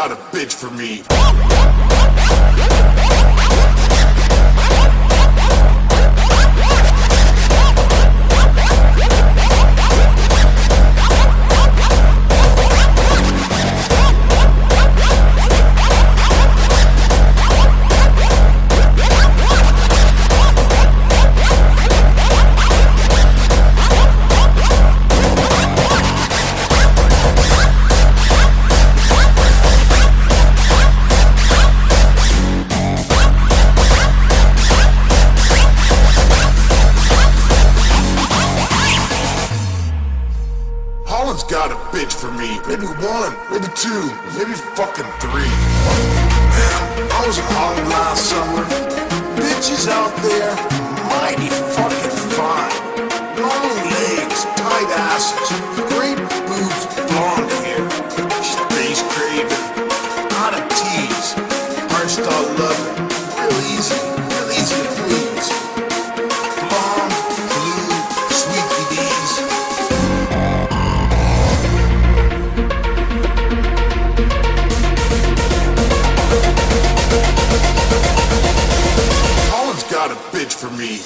got a bitch for me. Holland's got a bitch for me. Maybe one, maybe two, maybe fucking three. Man, I was in Holland last summer. Bitches out there, mighty fucking fine. Long legs, tight asses, great boobs, blonde hair. She's bass craving, not a tease. Hardstyle loving, real easy to please. Blonde, blue, sweet BDs. Got a bitch for me.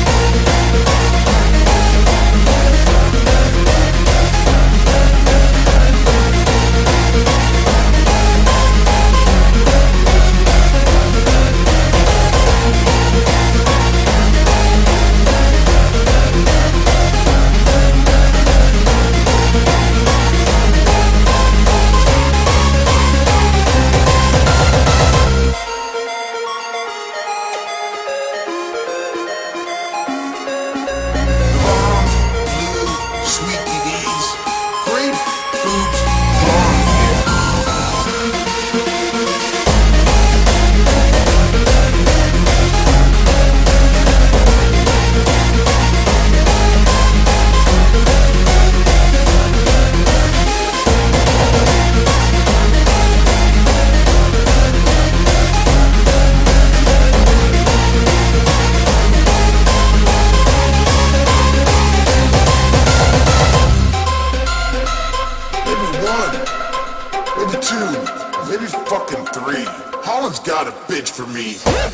Maybe two, maybe fucking three. Holland's got a bitch for me.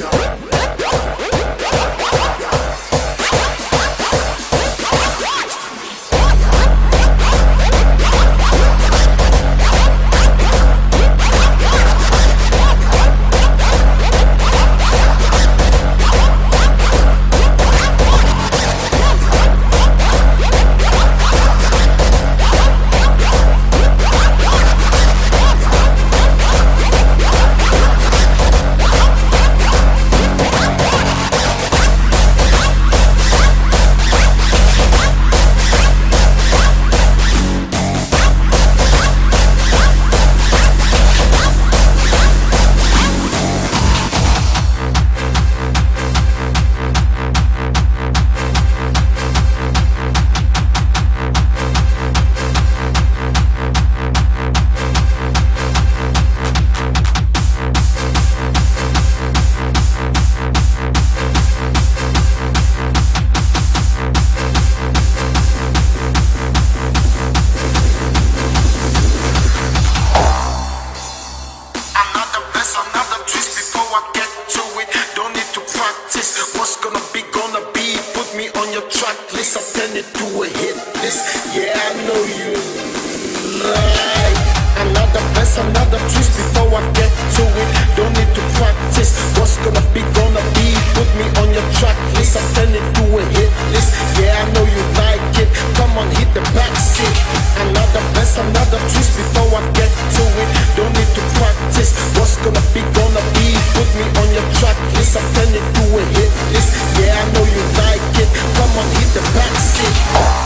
Another twist before I get to it. Don't need to practice. What's gonna be? Put me on your track list. I turn it to a hit list. Yeah, I know you like another verse, another twist before I get to it. Don't need to practice. What's gonna be? Put me on your track list. I turn it to a hit list. Yeah, I know you like it. Come on, hit the backseat. Another verse, another twist before I get to it. Don't need to practice. What's gonna be? Put me on your track list. I turn it to a hit list. Yeah, I know you like it. Come on, hit the backseat.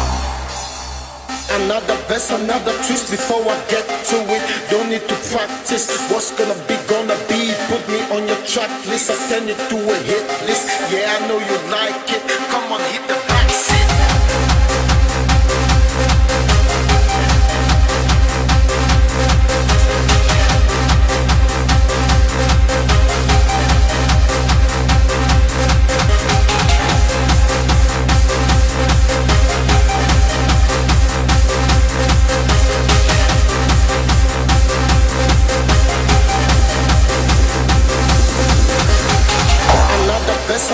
Another verse, another twist before I get to it. Don't need to practice. What's gonna be? Put me on your track list. I turn it to a hit list. Yeah, I know you like it. Come on, hit the backseat.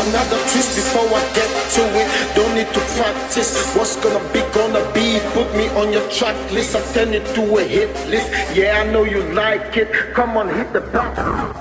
another twist before I get to it. Don't need to practice. What's gonna be, gonna be. Put me on your track list. I turn it to a hit list. Yeah, I know you like it. Come on, hit the back.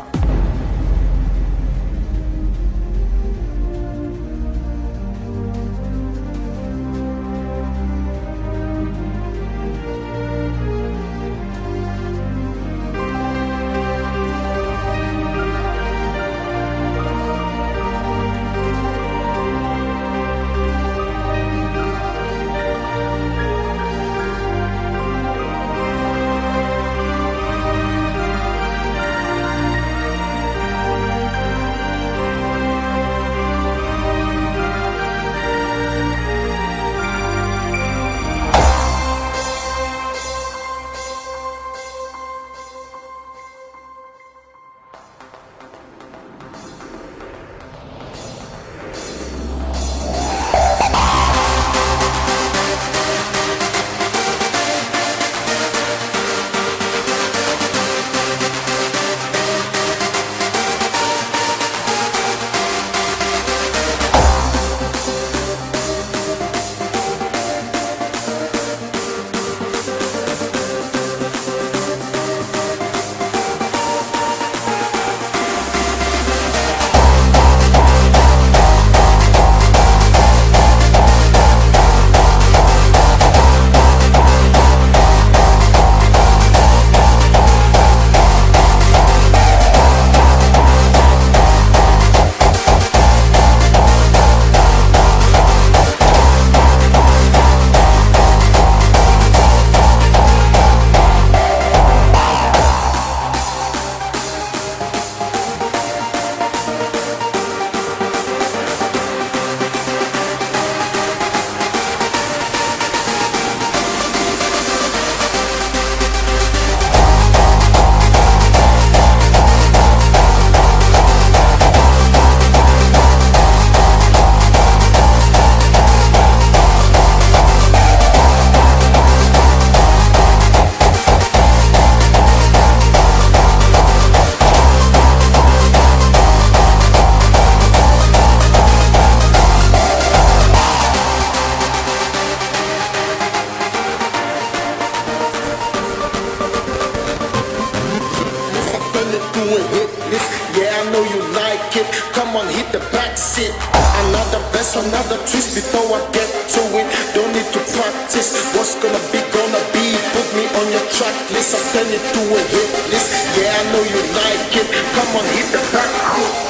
Another twist before I get to it. Don't need to practice. What's gonna be, gonna be. Put me on your track list. I turn it to a hit list. Yeah, I know you like it. Come on, hit the back.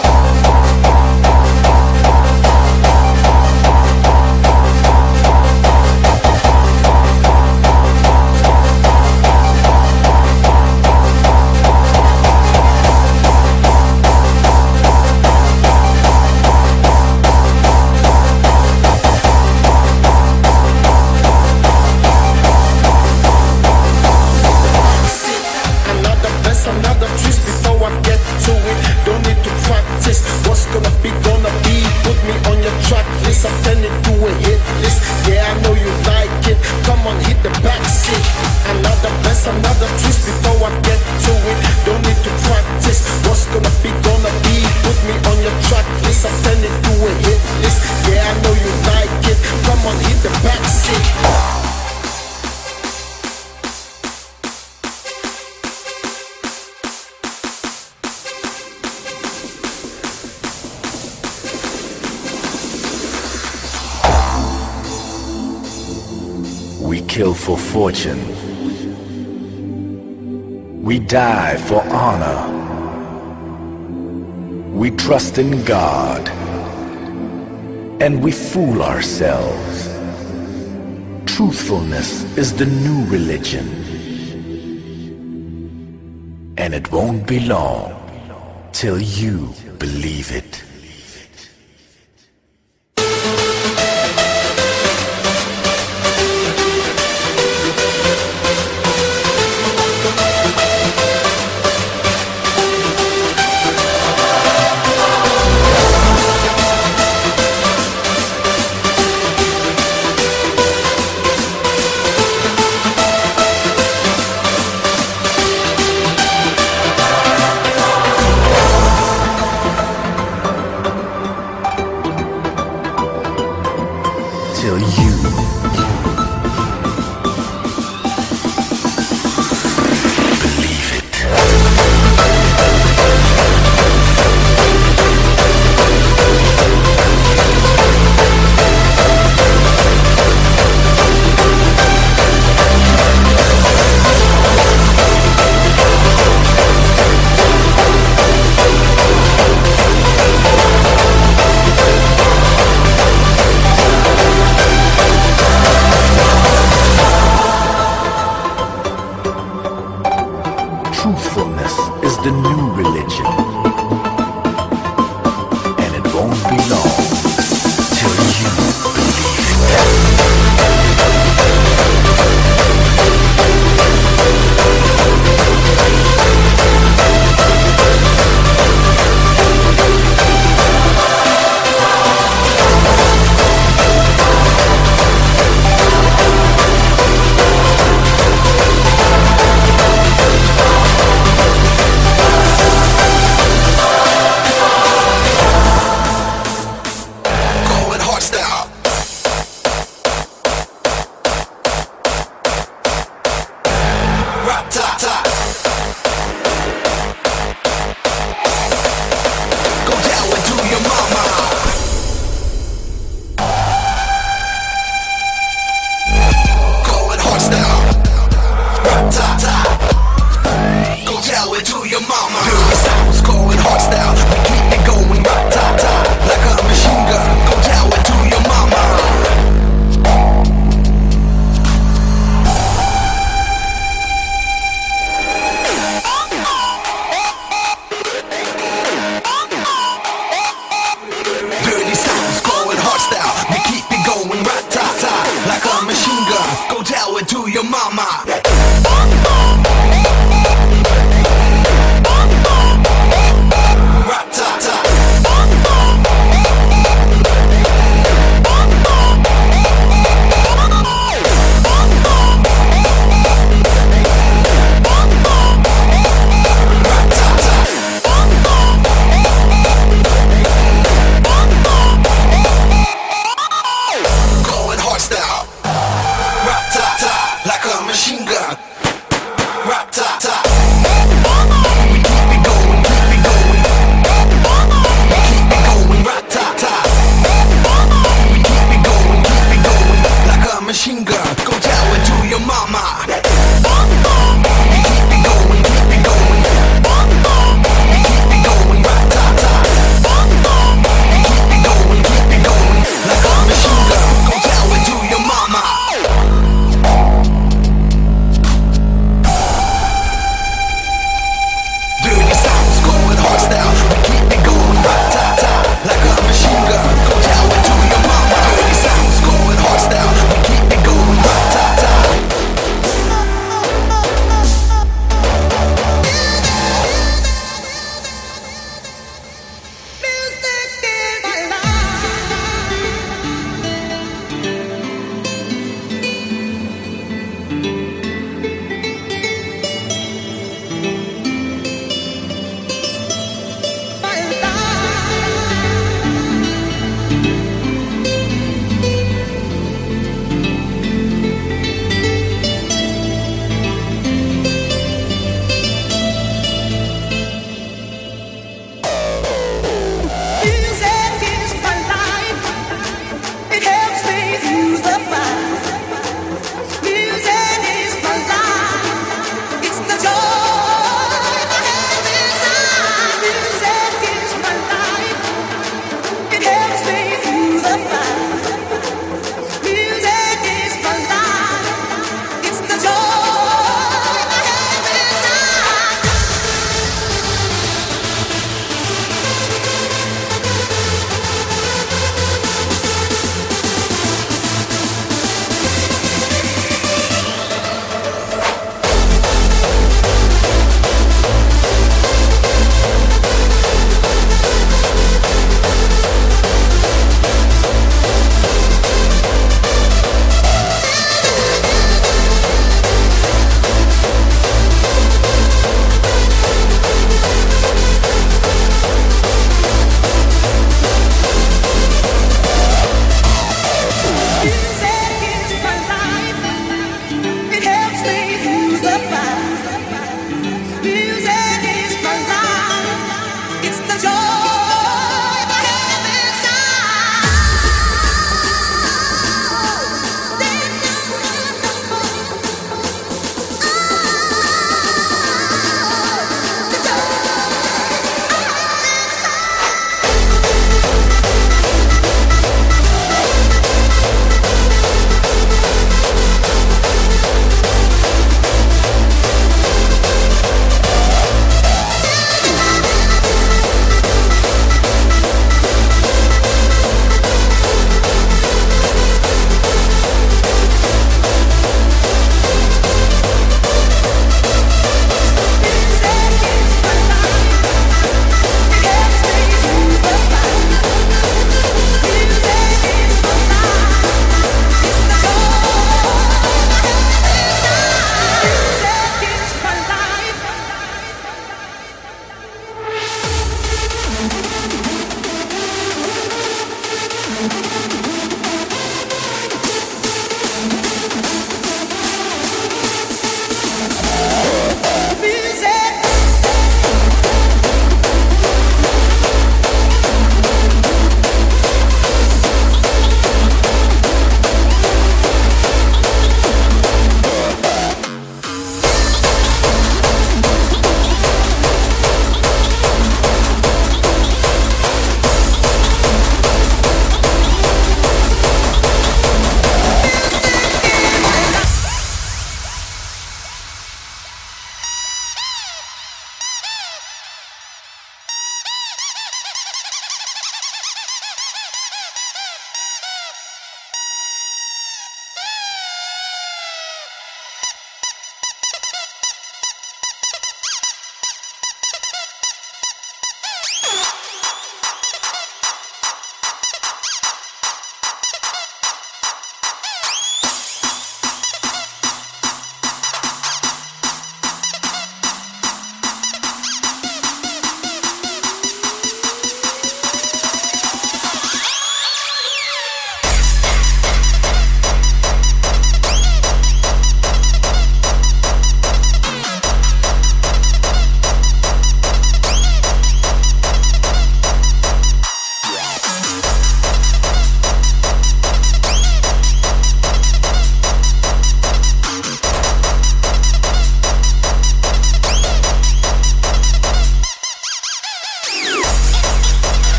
Another twist before I get to it. Don't need to practice. What's gonna be, gonna be. Put me on your track list. I turn it to a hit list. Yeah, I know you like it. Come on, hit the back seat. Another twist before I get to it. Don't need to practice. What's gonna be, gonna be. Put me on your track list. I turn it to a hit list. Yeah, I know you like it. Come on, hit the back seat. We kill for fortune. We die for honor. We trust in God. And we fool ourselves. Truthfulness is the new religion. And it won't be long till you believe it. the new religion. And it won't be long till you believe it. Go tell it to your mama. New sounds going hard style.